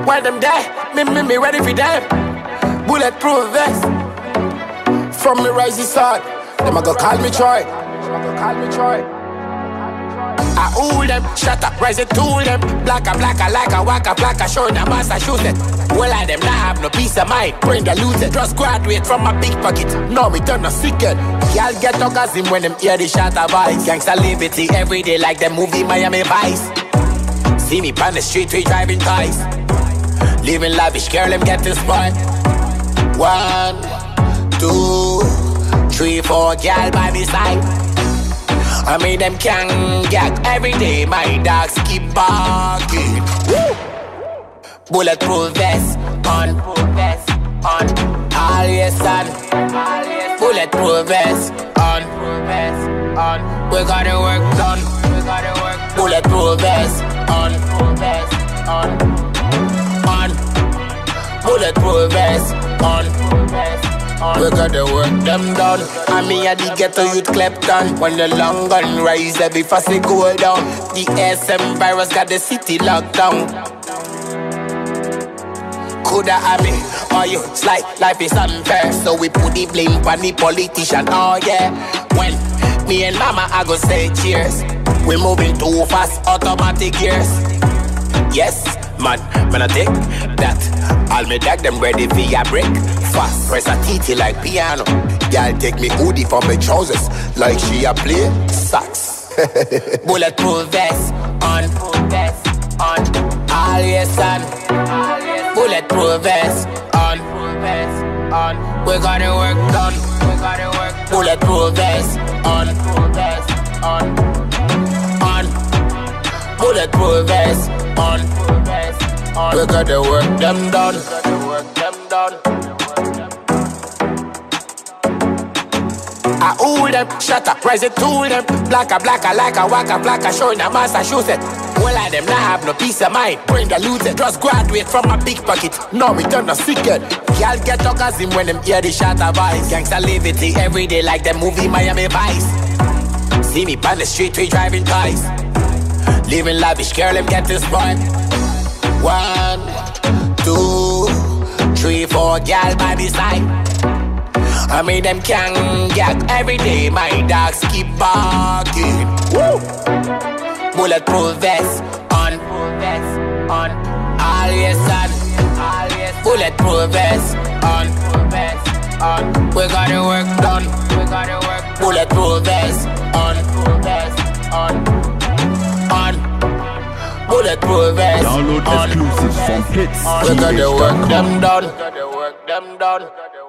While them there, me ready for them. Bulletproof vest. From me rising sun, them a go call me Troy. I hold them, shut up, rise it, tool them. Blacker, like a waka, blacker, show them Massachusetts. Well, I them not have no peace of mind, brain diluted. Just graduate from my big pocket, now me turn a sicken. Y'all get orgasm when them hear the shatter voice. Gangsta liberty every day like them movie Miami Vice. See me on the street, we driving toys. Living lavish, girl, them getting spoiled. 1, 2, 3, 4, girl by me side. I mean them can gag every day, my dogs keep barking. Woo! Bulletproof vest on, all yes son. Bulletproof vest on, we got the work done. Bulletproof vest on, bulletproof vest on. We got the work them done. And me a the ghetto youth Clapton. When the long gun rise every fast they go down. The SM virus got the city locked down. Coulda have me, or you slide, life is unfair. So we put the blame on the politician, oh yeah. When me and mama I go say cheers. We moving too fast, automatic gears. Yes, man I take that. All me dag them ready for your break. Fast, press a TT like piano. Girl take me hoodie from my trousers like she a play sax. Bulletproof vest on, all yes son. Bulletproof vest on, we got the work done. Bulletproof vest on, bulletproof vest on, we got the work them done. I hold them, shut up, rise it, tool them. Blacker, like a waka, blacker, showing them Massachusetts. Well, I them not have no peace of mind, brain diluted. Just graduate from my big pocket, now me turn a sicken. Y'all get orgasm when them hear the shatter voice. Gangsta liberty every day like them movie Miami Vice. See me on the street, we driving toys. Living lavish, girl, them getting spoiled. 1, 2, 3, 4, girl by me side. I mean them can gag every day, my dogs keep barking. Woo! Bulletproof vest on, all yes son. Bulletproof vest on, we got the work done. Bulletproof vest on, bulletproof vest Download on. exclusives from Hits. We got the work them done.